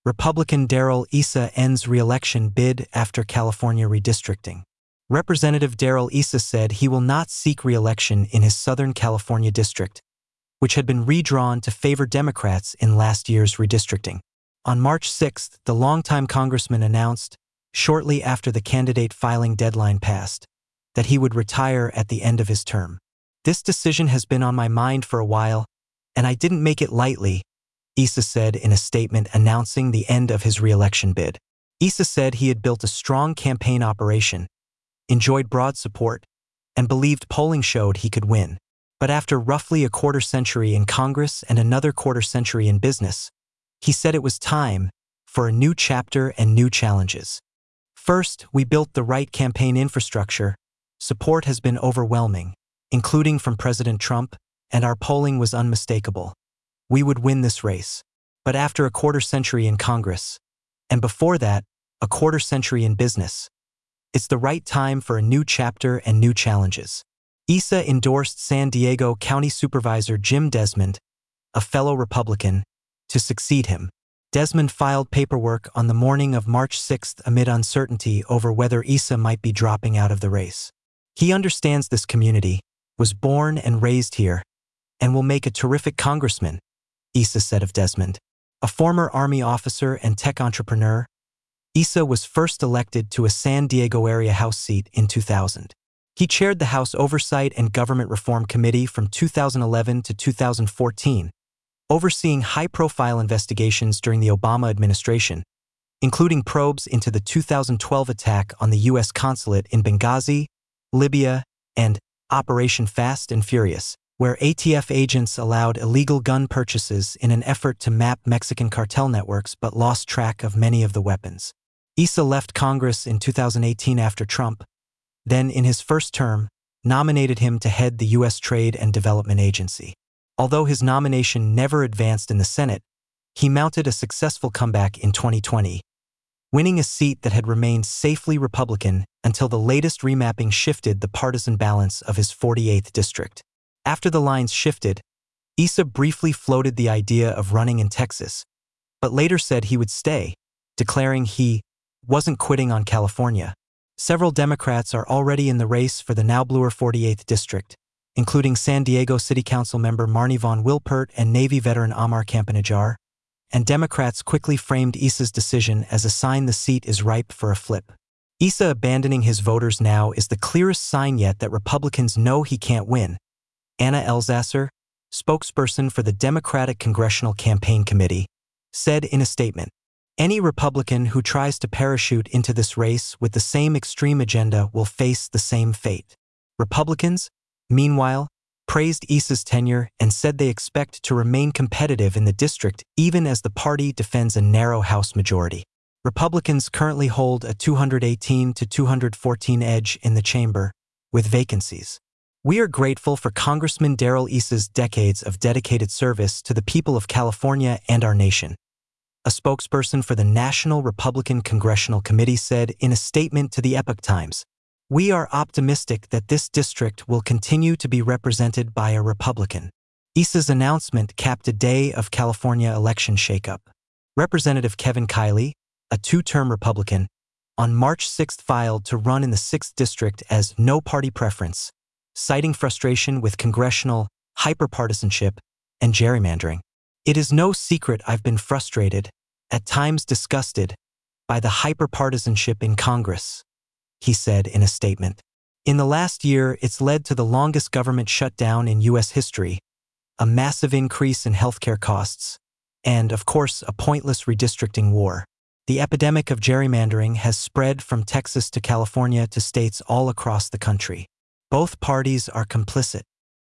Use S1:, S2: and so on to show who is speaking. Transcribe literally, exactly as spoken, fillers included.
S1: Republican Darrell Issa ends re-election bid after California redistricting. Representative Darrell Issa said he will not seek re-election in his Southern California district, which had been redrawn to favor Democrats in last year's redistricting. On March sixth, the longtime congressman announced, shortly after the candidate filing deadline passed, that he would retire at the end of his term. "This decision has been on my mind for a while, and I didn't make it lightly," Issa said in a statement announcing the end of his re-election bid. Issa said he had built a strong campaign operation, enjoyed broad support, and believed polling showed he could win. But after roughly a quarter century in Congress and another quarter century in business, he said it was time for a new chapter and new challenges. "First, we built the right campaign infrastructure. Support has been overwhelming, including from President Trump, and our polling was unmistakable. We would win this race. But after a quarter century in Congress, and before that, a quarter century in business, it's the right time for a new chapter and new challenges." Issa endorsed San Diego County Supervisor Jim Desmond, a fellow Republican, to succeed him. Desmond filed paperwork on the morning of March sixth amid uncertainty over whether Issa might be dropping out of the race. "He understands this community, was born and raised here, and will make a terrific congressman," Issa said of Desmond. A former Army officer and tech entrepreneur, Issa was first elected to a San Diego area House seat in two thousand. He chaired the House Oversight and Government Reform Committee from two thousand eleven to two thousand fourteen, overseeing high-profile investigations during the Obama administration, including probes into the two thousand twelve attack on the U S consulate in Benghazi, Libya, and Operation Fast and Furious, where A T F agents allowed illegal gun purchases in an effort to map Mexican cartel networks but lost track of many of the weapons. Issa left Congress in two thousand eighteen after Trump, then in his first term, nominated him to head the U S Trade and Development Agency. Although his nomination never advanced in the Senate, he mounted a successful comeback in twenty twenty, winning a seat that had remained safely Republican until the latest remapping shifted the partisan balance of his forty-eighth district. After the lines shifted, Issa briefly floated the idea of running in Texas, but later said he would stay, declaring he wasn't quitting on California. Several Democrats are already in the race for the now bluer forty-eighth district, including San Diego City Council member Marnie Von Wilpert and Navy veteran Amar Campanajjar, and Democrats quickly framed Issa's decision as a sign the seat is ripe for a flip. Issa abandoning his voters now is the clearest sign yet that Republicans know he can't win. Anna Elsasser, spokesperson for the Democratic Congressional Campaign Committee, said in a statement, "Any Republican who tries to parachute into this race with the same extreme agenda will face the same fate." Republicans, meanwhile, praised Issa's tenure and said they expect to remain competitive in the district even as the party defends a narrow House majority. Republicans currently hold a two hundred eighteen to two hundred fourteen edge in the chamber, with vacancies. "We are grateful for Congressman Darrell Issa's decades of dedicated service to the people of California and our nation," a spokesperson for the National Republican Congressional Committee said in a statement to the Epoch Times. "We are optimistic that this district will continue to be represented by a Republican." Issa's announcement capped a day of California election shakeup. Representative Kevin Kiley, a two-term Republican, on March sixth filed to run in the sixth District as no party preference, citing frustration with congressional hyperpartisanship and gerrymandering. "It is no secret I've been frustrated, at times disgusted, by the hyperpartisanship in Congress," he said in a statement. "In the last year, it's led to the longest government shutdown in U S history, a massive increase in healthcare costs, and, of course, a pointless redistricting war. The epidemic of gerrymandering has spread from Texas to California to states all across the country. Both parties are complicit.